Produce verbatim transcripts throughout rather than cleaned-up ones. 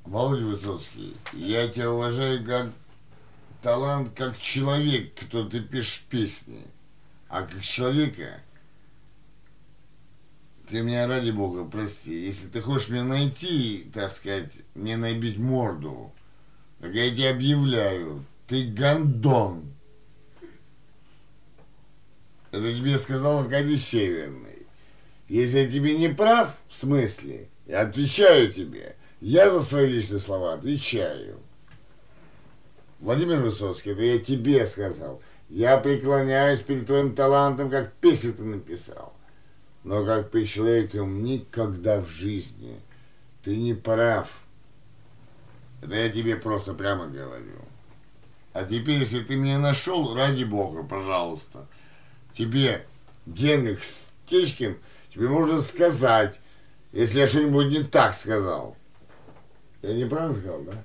Володя Высоцкий, я тебя уважаю как талант, как человек, кто ты пишешь песни. А как человека, ты меня, ради бога, прости. Если ты хочешь меня найти, так сказать, мне набить морду, так я тебе объявляю, ты гондон. Это тебе сказал Аркадий Северный. Если я тебе не прав, в смысле, я отвечаю тебе. Я за свои личные слова отвечаю. Владимир Высоцкий, это я тебе сказал. Я преклоняюсь перед твоим талантом, как песню ты написал. Но как перед человеком никогда в жизни. Ты не прав. Это я тебе просто прямо говорю. А теперь, если ты меня нашел, ради бога, пожалуйста, тебе Генрих Стечкин, тебе можно сказать, если я что-нибудь не так сказал. Я неправильно сказал, да?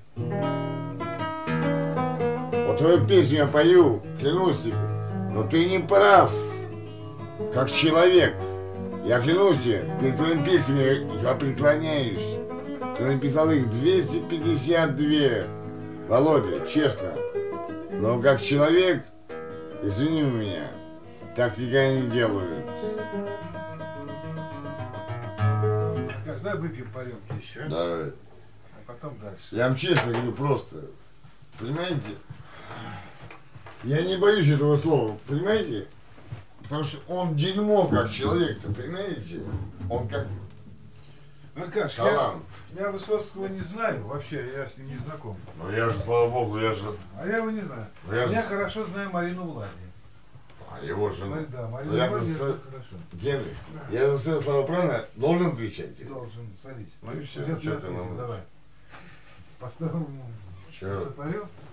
Вот твою песню я пою, клянусь тебе, но ты не прав, как человек. Я клянусь тебе, перед твоими песнями я преклоняюсь. Ты написал их двести пятьдесят два, Володя, честно. Но как человек, извини меня, так никогда не делают. Давай выпьем по рюмке еще. Давай. А потом дальше. Я вам честно говорю, просто, понимаете, я не боюсь этого слова, понимаете? Потому что он дерьмо как человек-то, понимаете? Он как Аркаш, талант. я, я Высоцкого не знаю, вообще я с ним не знаком. Ну я же, слава богу, я же... А я его не знаю. Ну, я я же... хорошо знаю Марину Влади. А его жену. Марь- Да, Марину Ну, я Влади просто- это хорошо. Генрих, я за свои слова правильно должен отвечать? или? Должен, садись. Ну и все, Сейчас что я ты ответил, нам- давай. Поставим ему Чё? стопорю.